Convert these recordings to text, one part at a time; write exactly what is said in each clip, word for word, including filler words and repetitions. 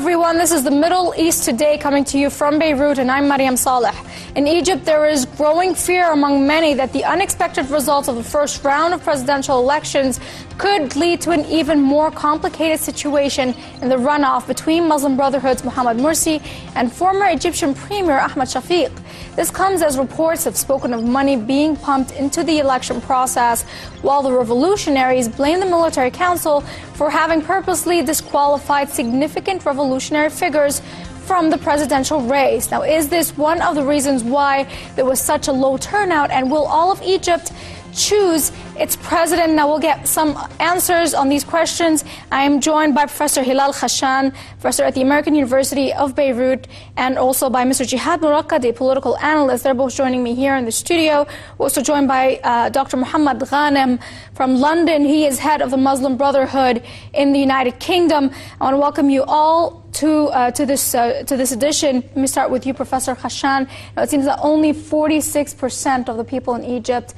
everyone. This is the Middle East Today coming to you from Beirut, and I'm Mariam Saleh. In Egypt, there is growing fear among many that the unexpected results of the first round of presidential elections could lead to an even more complicated situation in the runoff between Muslim Brotherhood's Mohamed Morsi and former Egyptian Premier Ahmed Shafiq. This comes as reports have spoken of money being pumped into the election process, while the revolutionaries blame the military council for having purposely disqualified significant revolutionary figures from the presidential race. Now, is this one of the reasons why there was such a low turnout, and will all of Egypt choose its president? Now, we'll get some answers on these questions. I am joined by Professor Hilal Khashan, professor at the American University of Beirut, and also by Mister Jihad Murakad, a political analyst. They're both joining me here in the studio. We're also joined by uh, Doctor Muhammad Ghanem from London. He is head of the Muslim Brotherhood in the United Kingdom. I want to welcome you all to uh, to this uh, to this edition. Let me start with you, Professor Khashan. Now, it seems that only forty-six percent of the people in Egypt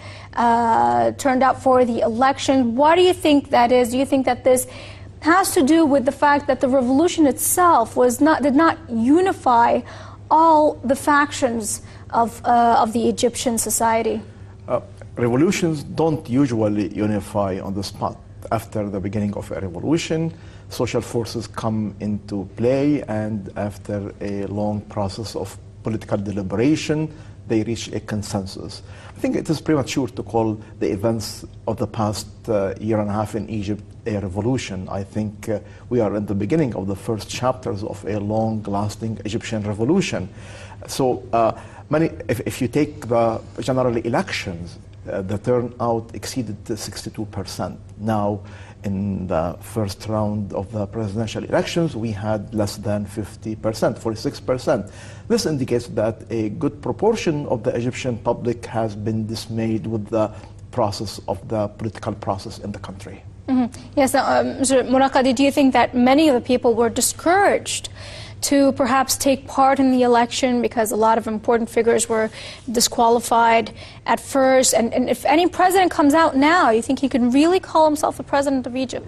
uh, turned out for the election. Why do you think that is? Do you think that this has to do with the fact that the revolution itself was not did not unify all the factions of uh, of the Egyptian society? Uh, revolutions don't usually unify on the spot. After the beginning of a revolution, social forces come into play, and after a long process of political deliberation, they reach a consensus. I think it is premature to call the events of the past uh, year and a half in Egypt a revolution. I think uh, we are in the beginning of the first chapters of a long-lasting Egyptian revolution. So, uh, many, if, if you take the general elections, uh, the turnout exceeded sixty-two percent. Now, in the first round of the presidential elections, we had less than fifty percent, forty-six percent. This indicates that a good proportion of the Egyptian public has been dismayed with the process of the political process in the country. Mm-hmm. Yes, now, um, Mister Murakadi, do you think that many of the people were discouraged to perhaps take part in the election because a lot of important figures were disqualified at first? And, and if any president comes out now, you think he can really call himself the president of Egypt?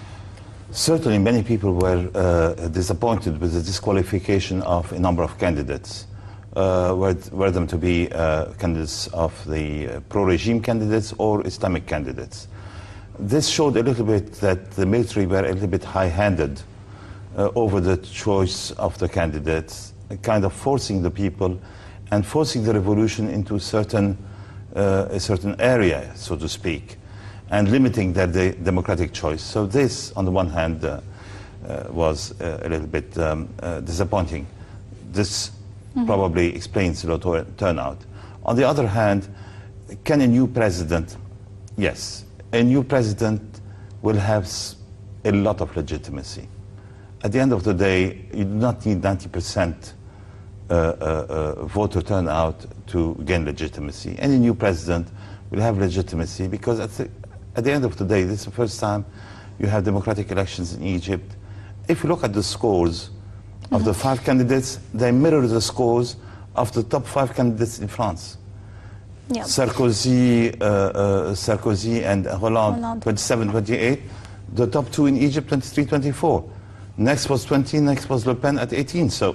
Certainly, many people were uh, disappointed with the disqualification of a number of candidates. Uh, were, were them to be uh, candidates of the uh, pro-regime candidates or Islamic candidates. This showed a little bit that the military were a little bit high-handed uh, over the choice of the candidates, kind of forcing the people and forcing the revolution into certain, uh, a certain area, so to speak, and limiting their de democratic choice. So this, on the one hand, uh, uh, was uh, a little bit um, uh, disappointing. This mm-hmm. probably explains the low turnout. On the other hand, can a new president, yes, a new president will have a lot of legitimacy. At the end of the day, you do not need ninety percent uh, uh, uh, voter turnout to gain legitimacy. Any new president will have legitimacy because at the, at the end of the day, this is the first time you have democratic elections in Egypt. If you look at the scores mm-hmm. of the five candidates, they mirror the scores of the top five candidates in France. Yep. Sarkozy, uh, uh, Sarkozy and Hollande, twenty-seven, twenty-eight. The top two in Egypt, twenty-three, twenty-four. Next was twenty, next was Le Pen at eighteen. So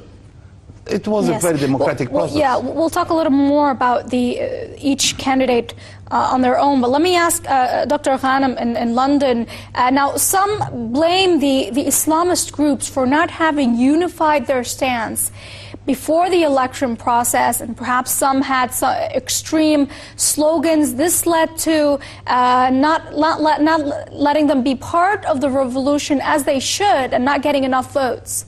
it was yes. a very democratic well, process. Well, yeah, we'll talk a little more about the uh, each candidate uh, on their own. But let me ask uh, Doctor Ghanem in, in London. Uh, now, some blame the, the Islamist groups for not having unified their stance before the election process, and perhaps some had some extreme slogans. This led to uh, not, not, let, not letting them be part of the revolution as they should and not getting enough votes.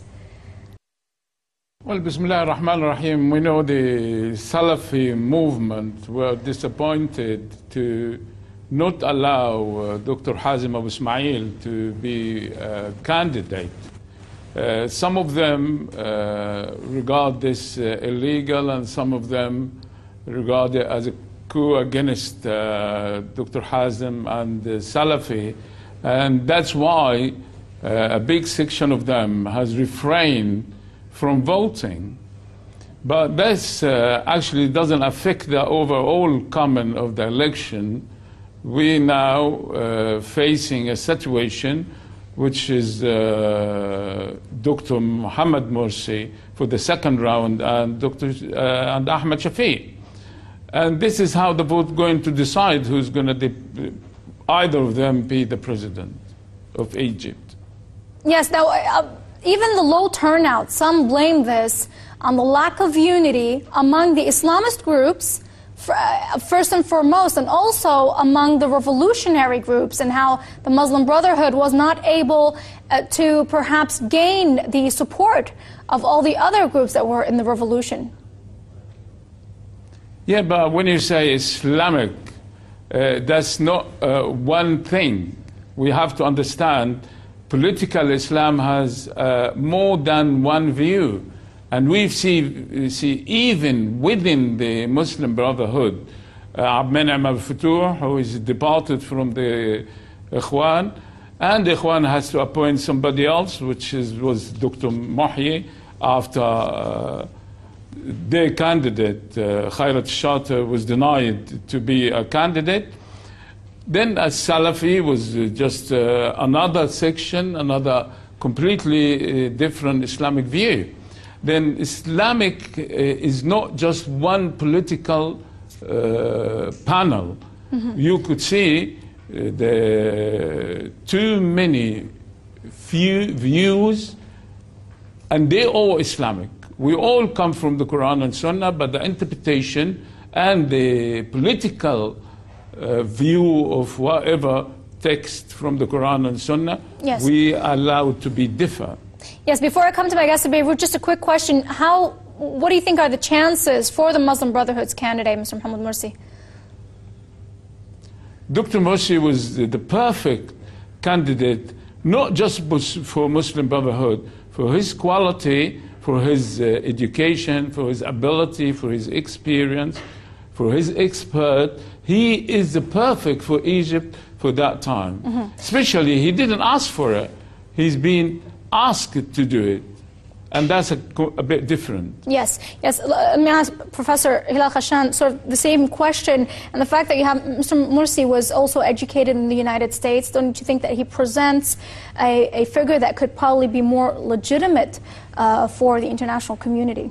Well, Bismillah ar-Rahman ar-Rahim, we know the Salafi movement were disappointed to not allow uh, Doctor Hazim Abu Ismail to be a candidate. Uh, some of them uh, regard this uh, illegal, and some of them regard it as a coup against uh, Doctor Hazim and the Salafi. And that's why uh, a big section of them has refrained from voting. But this uh, actually doesn't affect the overall comment of the election. We now uh, facing a situation which is uh, Doctor Mohammed Morsi for the second round, and Doctor Uh, and Ahmed Shafiq. And this is how the vote going to decide who's going to either of them be the president of Egypt. Yes, now, uh, even the low turnout, some blame this on the lack of unity among the Islamist groups, first and foremost, and also among the revolutionary groups, and how the Muslim Brotherhood was not able uh, to perhaps gain the support of all the other groups that were in the revolution. Yeah, but when you say Islamic, uh, that's not uh, one thing. We have to understand political Islam has uh, more than one view. And we see, see even within the Muslim Brotherhood, uh, Abd Menam al-Futuh, who is departed from the Ikhwan, and the Ikhwan has to appoint somebody else, which is, was Doctor Mohyi, after uh, their candidate, uh, Khairat Shater, was denied to be a candidate. Then as Salafi was just uh, another section, another completely uh, different Islamic view. Then Islamic uh, is not just one political uh, panel. Mm-hmm. You could see uh, the too many few views, and they're all Islamic. We all come from the Quran and Sunnah, but the interpretation and the political uh, view of whatever text from the Quran and Sunnah, yes, we are allowed to be different. Yes, before I come to my guest in Beirut, just a quick question. How, what do you think are the chances for the Muslim Brotherhood's candidate, Mister Mohammed Morsi? Doctor Morsi was the perfect candidate, not just for Muslim Brotherhood, for his quality, for his uh, education, for his ability, for his experience, for his expert. He is the perfect for Egypt for that time. Mm-hmm. Especially, he didn't ask for it. He's been asked to do it. And that's a, a bit different. Yes, yes. Let me ask Professor Hilal Khashan sort of the same question. And the fact that you have Mister Morsi was also educated in the United States, don't you think that he presents a, a figure that could probably be more legitimate uh, for the international community?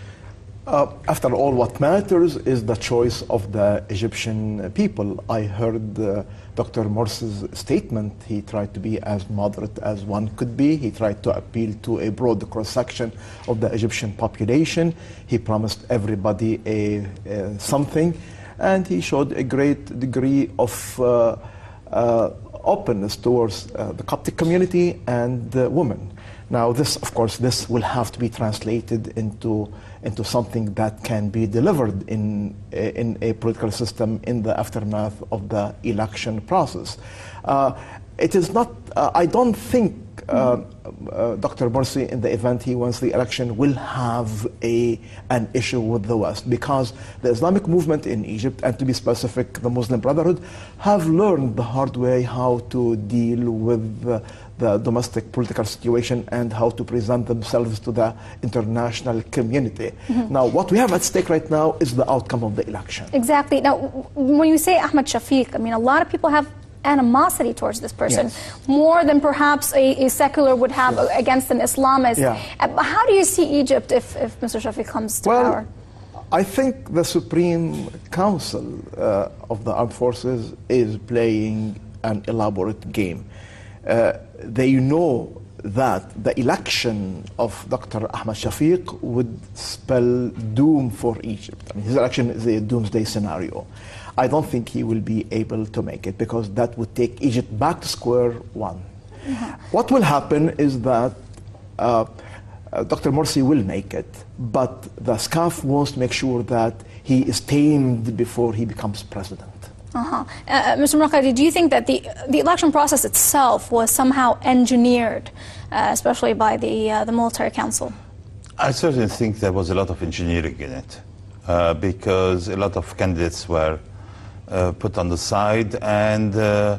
Uh, after all, what matters is the choice of the Egyptian people. I heard uh, Doctor Morsi's statement. He tried to be as moderate as one could be. He tried to appeal to a broad cross-section of the Egyptian population. He promised everybody a, a something, and he showed a great degree of uh, uh, openness towards uh, the Coptic community and uh, women. Now, this, of course, this will have to be translated into into something that can be delivered in in a political system in the aftermath of the election process. Uh, it is not. Uh, I don't think uh, uh, Doctor Morsi, in the event he wins the election, will have a an issue with the West, because the Islamic movement in Egypt, and to be specific, the Muslim Brotherhood, have learned the hard way how to deal with Uh, the domestic political situation and how to present themselves to the international community. Mm-hmm. Now, what we have at stake right now is the outcome of the election. Exactly. Now, when you say Ahmed Shafiq, I mean, a lot of people have animosity towards this person, yes, more than perhaps a, a secular would have, yes, against an Islamist. Yeah. Uh, how do you see Egypt if, if Mister Shafiq comes to well, power? I think the Supreme Council uh, of the Armed Forces is playing an elaborate game. Uh, they know that the election of Doctor Ahmed Shafiq would spell doom for Egypt. I mean, his election is a doomsday scenario. I don't think he will be able to make it, because that would take Egypt back to square one. Mm-hmm. What will happen is that uh, uh, Doctor Morsi will make it, but the S C A F wants to make sure that he is tamed before he becomes president. Uh-huh. Uh, Mister Morqadi, do you think that the the election process itself was somehow engineered, uh, especially by the uh, the military council? I certainly think there was a lot of engineering in it, uh, because a lot of candidates were uh, put on the side, and uh,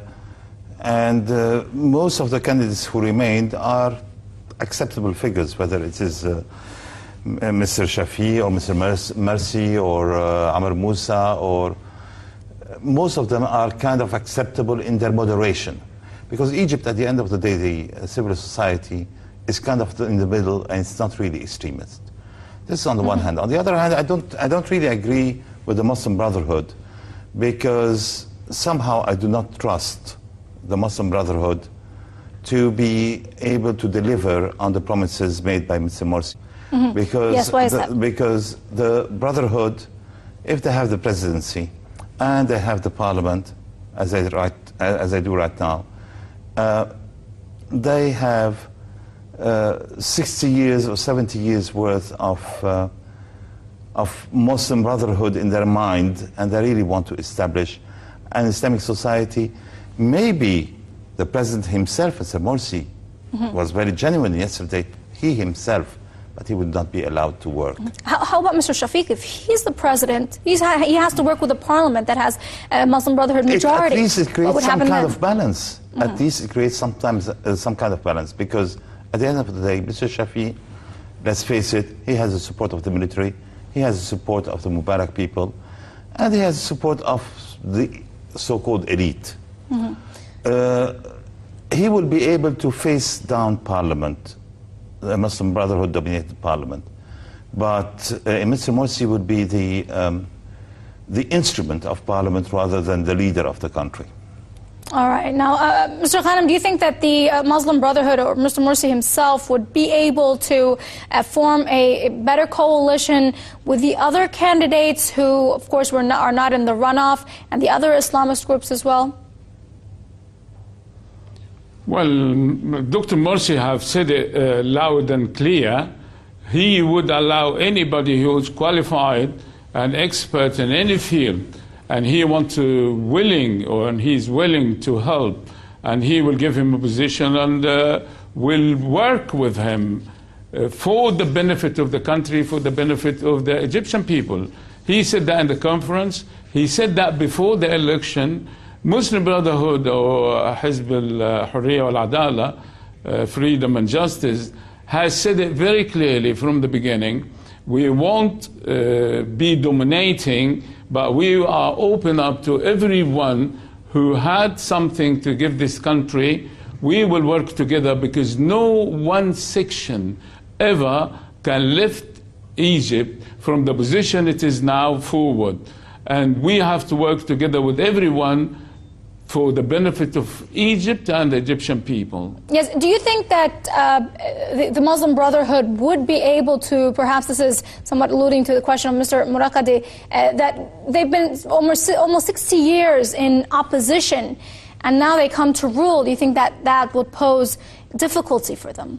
and uh, most of the candidates who remained are acceptable figures, whether it is uh, Mister Shafi or Mister Morsi or uh, Amr Moussa, or most of them are kind of acceptable in their moderation. Because Egypt, at the end of the day, the uh, civil society is kind of in the middle, and it's not really extremist. This is on the mm-hmm. one hand. On the other hand, I don't, I don't really agree with the Muslim Brotherhood, because somehow I do not trust the Muslim Brotherhood to be able to deliver on the promises made by Mister Morsi. Mm-hmm. Because, yes, why is the, that? because the Brotherhood, if they have the presidency and they have the parliament, as they, right, as they do right now, uh, they have uh, sixty years or seventy years worth of, uh, of Muslim Brotherhood in their mind, and they really want to establish an Islamic society. Maybe the president himself, Mister Morsi, mm-hmm. was very genuine yesterday, he himself, but he would not be allowed to work. How, how about Mister Shafiq? If he's the president, he's ha he has to work with a parliament that has a Muslim Brotherhood majority. It, at least it creates some kind then? of balance. Mm-hmm. At least it creates sometimes uh, some kind of balance, because at the end of the day, Mister Shafiq, let's face it, he has the support of the military, he has the support of the Mubarak people, and he has the support of the so-called elite. Mm-hmm. uh, he will be able to face down parliament, the Muslim Brotherhood dominated parliament, but uh, Mister Morsi would be the, um, the instrument of parliament rather than the leader of the country. All right. Now, uh, Mister Ghanem, do you think that the uh, Muslim Brotherhood or Mister Morsi himself would be able to uh, form a, a better coalition with the other candidates who, of course, were not, are not in the runoff, and the other Islamist groups as well? Well, Doctor Morsi have said it uh, loud and clear. He would allow anybody who is qualified and expert in any field, and he wants to willing, or and he's willing to help, and he will give him a position and uh, will work with him uh, for the benefit of the country, for the benefit of the Egyptian people. He said that in the conference. He said that before the election. Muslim Brotherhood, or Hizb al-Hurriya wal-Adala, uh, freedom and justice, has said it very clearly from the beginning. We won't uh, be dominating, but we are open up to everyone who had something to give this country. We will work together, because no one section ever can lift Egypt from the position it is now forward. And we have to work together with everyone for the benefit of Egypt and the Egyptian people. Yes. Do you think that uh, the, the Muslim Brotherhood would be able to, perhaps this is somewhat alluding to the question of Mister Murakadi, uh, that they've been almost, almost sixty years in opposition, and now they come to rule? Do you think that that would pose difficulty for them?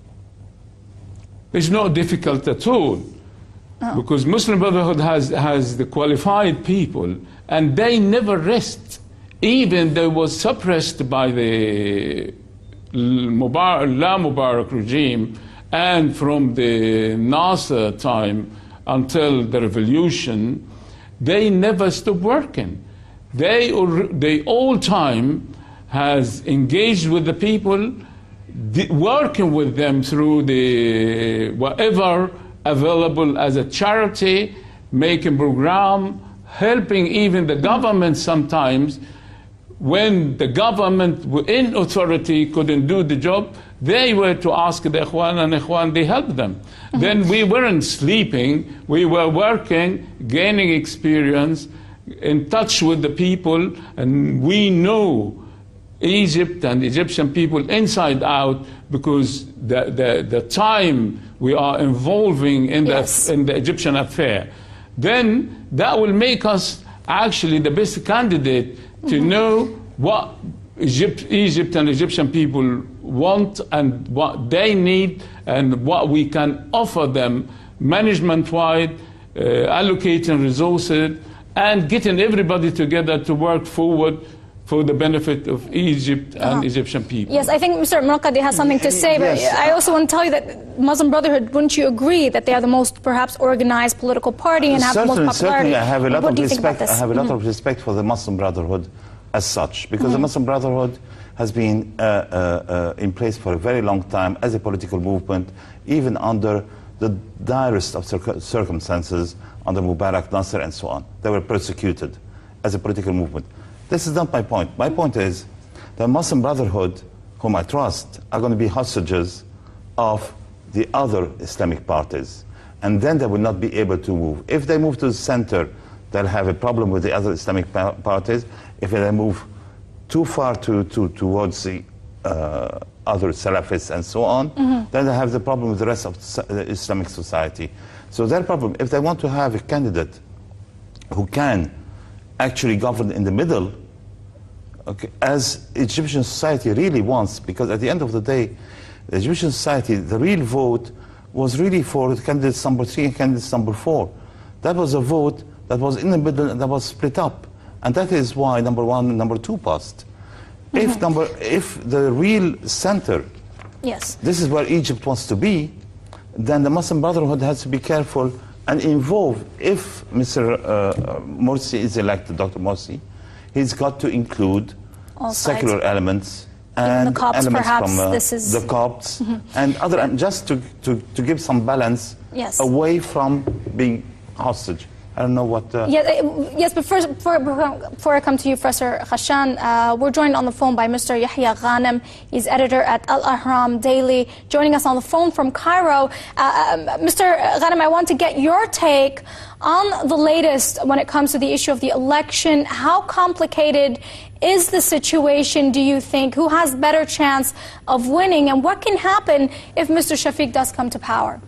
It's not difficult at all. Oh. Because Muslim Brotherhood has, has the qualified people, and they never rest. Even they was suppressed by the Mubarak, La Mubarak regime, and from the Nasser time until the revolution, they never stopped working. They, they all time has engaged with the people, working with them through the whatever available as a charity, making program, helping even the government sometimes. When the government in authority couldn't do the job, they were to ask the Ikhwan, and Ikhwan, they helped them. Mm-hmm. Then we weren't sleeping, we were working, gaining experience, in touch with the people, and we know Egypt and Egyptian people inside out, because the, the, the time we are involving in, yes. the, in the Egyptian affair. Then that will make us actually the best candidate to know what Egypt, Egypt and Egyptian people want and what they need, and what we can offer them management-wide, uh, allocating resources, and getting everybody together to work forward for the benefit of Egypt and uh-huh. Egyptian people. Yes, I think Mister Murakadi has something to say, but yes. I also want to tell you that Muslim Brotherhood, wouldn't you agree that they are the most perhaps organized political party and have certainly, the most popularity? Certainly, I have a lot what of do you respect. think about this? I have a lot mm-hmm. of respect for the Muslim Brotherhood as such, because mm-hmm. the Muslim Brotherhood has been uh, uh, uh, in place for a very long time as a political movement, even under the direst of circ circumstances, under Mubarak, Nasser, and so on. They were persecuted as a political movement. This is not my point. My point is the Muslim Brotherhood, whom I trust, are going to be hostages of the other Islamic parties. And then they will not be able to move. If they move to the center, they'll have a problem with the other Islamic pa parties. If they move too far to, to, towards the uh, other Salafists and so on, mm-hmm. then they have the problem with the rest of the Islamic society. So their problem, if they want to have a candidate who can actually govern in the middle, okay, as Egyptian society really wants, because at the end of the day, the Egyptian society, the real vote was really for candidates number three and candidates number four. That was a vote that was in the middle and that was split up. And that is why number one and number two passed. Mm-hmm. If number, if the real center, yes, this is where Egypt wants to be, then the Muslim Brotherhood has to be careful and involved. If Mister Uh, Morsi is elected, Doctor Morsi, he's got to include all secular sides. elements Even and the Copts, elements perhaps, from uh, this is... the Copts mm-hmm. and other, and just to, to, to give some balance yes. away from being hostage. I don't know what... Uh, yeah, yes, but first, before, before I come to you, Professor Khashan, uh, we're joined on the phone by Mister Yahya Ghanem. He's editor at Al-Ahram Daily, joining us on the phone from Cairo. Uh, Mister Ghanem, I want to get your take on the latest when it comes to the issue of the election. How complicated is the situation, do you think? Who has better chance of winning? And what can happen if Mister Shafiq does come to power?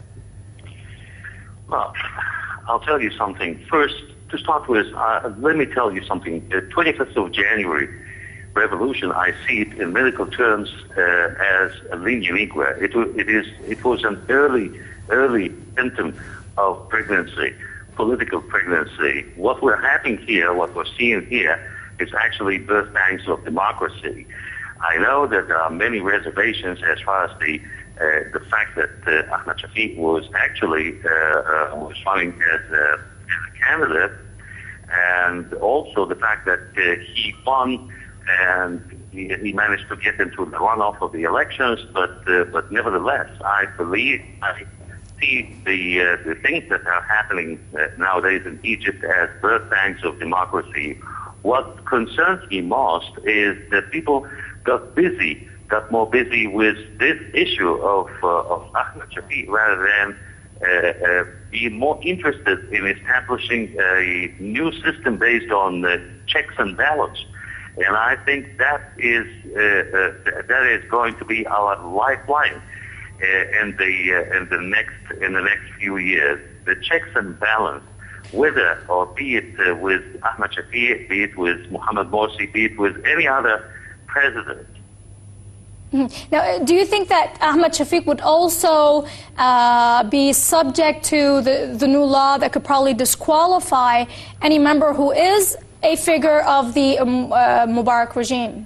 Well, I'll tell you something. First, to start with, uh, let me tell you something. The twenty-fifth of January revolution, I see it in medical terms uh, as a linea nigra. It, it, is, it was an early, early symptom of pregnancy, political pregnancy. What we're having here, what we're seeing here, is actually birth pangs of democracy. I know that there are many reservations as far as the Uh, the fact that uh, Ahmed Shafiq was actually uh, uh, was running as a, as a candidate, and also the fact that uh, he won and he, he managed to get into the runoff of the elections. But uh, but nevertheless, I believe I see the uh, the things that are happening uh, nowadays in Egypt as birth pangs of democracy. What concerns me most is that people got busy. got more busy with this issue of, uh, of Ahmed Shafiq rather than uh, uh, being more interested in establishing a new system based on uh, checks and balance. And I think that is uh, uh, that is going to be our lifeline uh, in the uh, in the next in the next few years. The checks and balance, whether or be it uh, with Ahmed Shafiq, be it with Mohamed Morsi, be it with any other president. Now, do you think that Ahmed Shafiq would also uh, be subject to the, the new law that could probably disqualify any member who is a figure of the um, uh, Mubarak regime?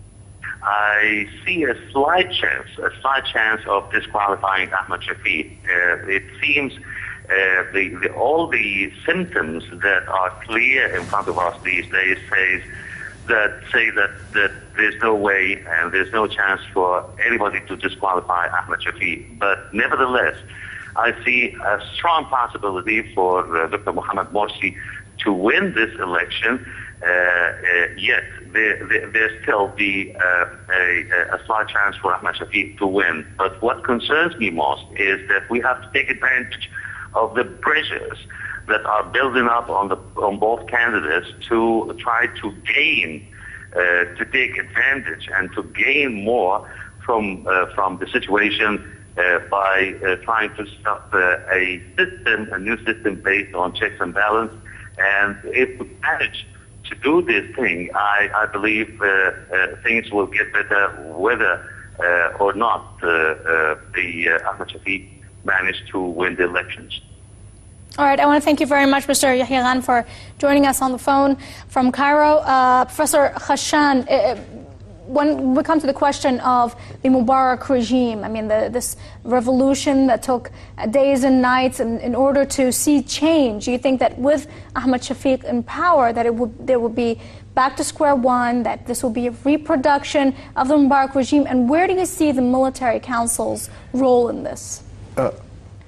I see a slight chance, a slight chance of disqualifying Ahmed Shafiq. Uh, it seems uh, the, the, all the symptoms that are clear in front of us these days says that say that, that there's no way and there's no chance for anybody to disqualify Ahmed Shafiq. But nevertheless, I see a strong possibility for uh, Doctor Mohamed Morsi to win this election. Uh, uh, yet there, there, there's still be uh, a, a slight chance for Ahmed Shafiq to win. But what concerns me most is that we have to take advantage of the pressures that are building up on the on both candidates to try to gain, uh, to take advantage and to gain more from uh, from the situation uh, by uh, trying to stop uh, a system, a new system based on checks and balance. And if we manage to do this thing, I, I believe uh, uh, things will get better, whether uh, or not uh, uh, the uh, Ahmed Shafiq managed to win the elections. All right, I want to thank you very much, Mister Yahya Ghanem, for joining us on the phone from Cairo. Uh, Professor Khashan, uh, when we come to the question of the Mubarak regime, I mean, the, this revolution that took days and nights in, in order to see change, do you think that with Ahmed Shafiq in power, that it would, there would be back to square one, that this will be a reproduction of the Mubarak regime? And where do you see the military council's role in this? Uh,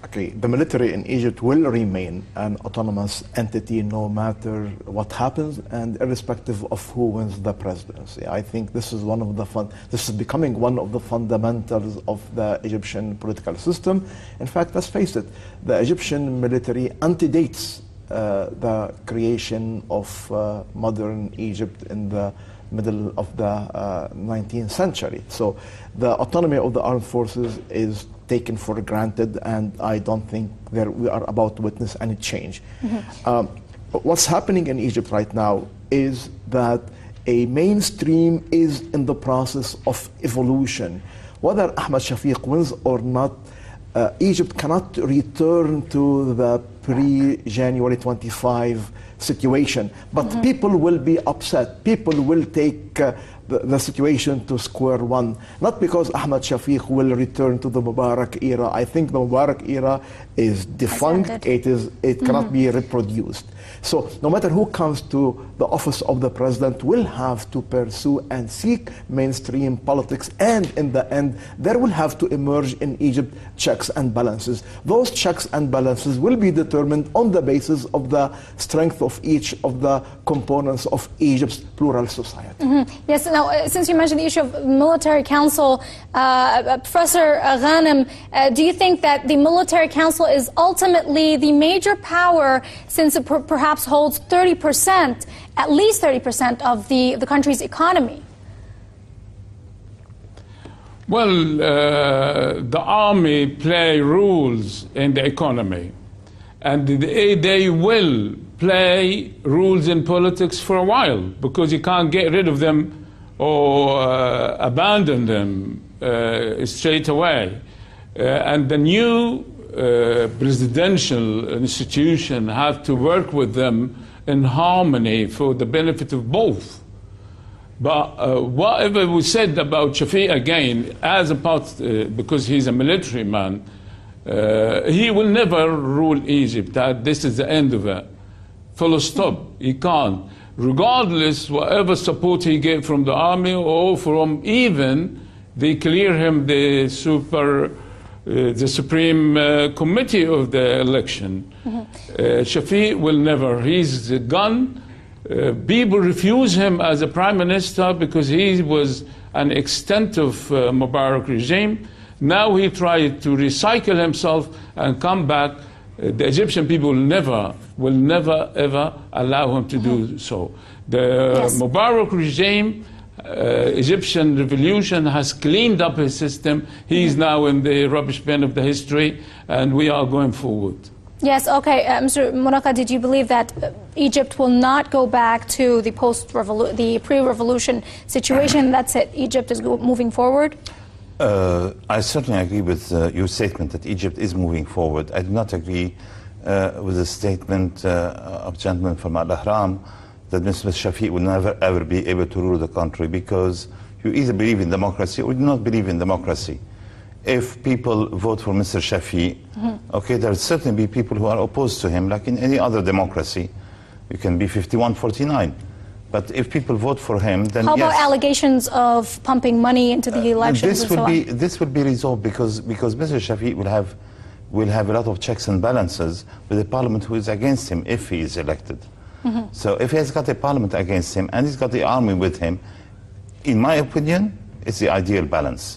Okay, the military in Egypt will remain an autonomous entity no matter what happens and irrespective of who wins the presidency. I think this is one of the fun, this is becoming one of the fundamentals of the Egyptian political system. In fact, let's face it, the Egyptian military antedates uh, the creation of uh, modern Egypt in the middle of the uh, nineteenth century. So the autonomy of the armed forces is taken for granted, and I don't think there we are about to witness any change. Mm-hmm. um, what's happening in Egypt right now is that a mainstream is in the process of evolution. Whether Ahmed Shafiq wins or not, uh, Egypt cannot return to the pre-January twenty-fifth situation, but mm-hmm. people will be upset. People will take uh, the, the situation to square one. Not because Ahmed Shafiq will return to the Mubarak era. I think the Mubarak era is defunct. It is. It mm-hmm. cannot be reproduced. So no matter who comes to the office of the president will have to pursue and seek mainstream politics, and in the end there will have to emerge in Egypt checks and balances. Those checks and balances will be determined on the basis of the strength of each of the components of Egypt's plural society. Mm-hmm. Yes, now uh, since you mentioned the issue of military council, uh, Professor Ghanem, uh, do you think that the military council is ultimately the major power, since it per perhaps holds thirty percent, at least thirty percent of the, the country's economy? Well, uh, the army play rules in the economy, and they, they will play rules in politics for a while, because you can't get rid of them or uh, abandon them uh, straight away. Uh, and the new uh, presidential institution have to work with them in harmony for the benefit of both. But uh, whatever we said about Shafiq again, as a part, uh, because he's a military man, uh, he will never rule Egypt. That this is the end of it. Full stop. He can't. Regardless, whatever support he get from the army or from even, they clear him the super, uh, the Supreme uh, Committee of the election. Mm-hmm. uh, Shafiq will never. He's gone. Uh, people refuse him as a prime minister because he was an extent of uh, Mubarak regime. Now he tried to recycle himself and come back. Uh, the Egyptian people will never, will never ever allow him to mm-hmm. do so. The yes. Mubarak regime, uh, Egyptian revolution has cleaned up his system. He's mm-hmm. now in the rubbish bin of the history, and we are going forward. Yes, okay. Uh, Mister Monaqa, did you believe that uh, Egypt will not go back to the post-revolution, the pre-revolution situation? That's it. Egypt is moving forward? Uh, I certainly agree with uh, your statement that Egypt is moving forward. I do not agree uh, with the statement uh, of gentleman from Al-Ahram that Mister Shafiq will never ever be able to rule the country, because you either believe in democracy or do not believe in democracy. If people vote for Mister Shafiq, mm-hmm. okay, there will certainly be people who are opposed to him, like in any other democracy. You can be fifty-one forty-nine. But if people vote for him, then How yes. about allegations of pumping money into the elections? Uh, this and will so be on? this will be resolved because because Mister Shafiq will have will have a lot of checks and balances with a parliament who is against him if he is elected. Mm-hmm. So if he has got a parliament against him and he's got the army with him, in my opinion, it's the ideal balance.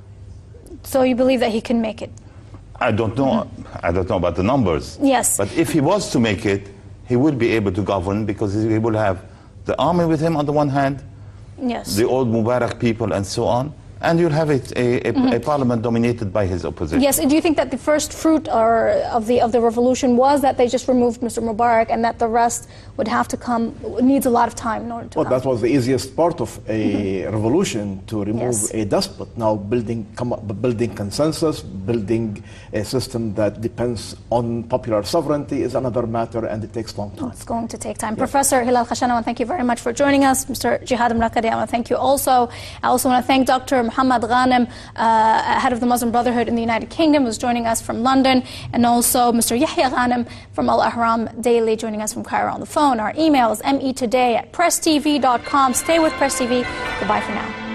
So you believe that he can make it? I don't know. Mm-hmm. I don't know about the numbers. Yes. But if he was to make it, he will be able to govern, because he will have the army with him on the one hand, yes. the old Mubarak people and so on, and you'll have it, a, a, mm-hmm. a parliament dominated by his opposition. Yes, and do you think that the first fruit or of the of the revolution was that they just removed Mister Mubarak, and that the rest would have to come, needs a lot of time in order to Well, come? that was the easiest part of a mm-hmm. revolution, to remove yes. a despot. Now building, come up, building consensus, building a system that depends on popular sovereignty is another matter, and it takes long time. It's going to take time. Yes. Professor Hilal Khashan, I want to thank you very much for joining us. Mister Jihad Mrakadi, I want to thank you also. I also want to thank Doctor Muhammad Ghanem, uh, head of the Muslim Brotherhood in the United Kingdom, who's joining us from London, and also Mister Yahya Ghanem from Al-Ahram Daily, joining us from Cairo on the phone. Our email is me today at press t v dot com. Stay with Press T V. Goodbye for now.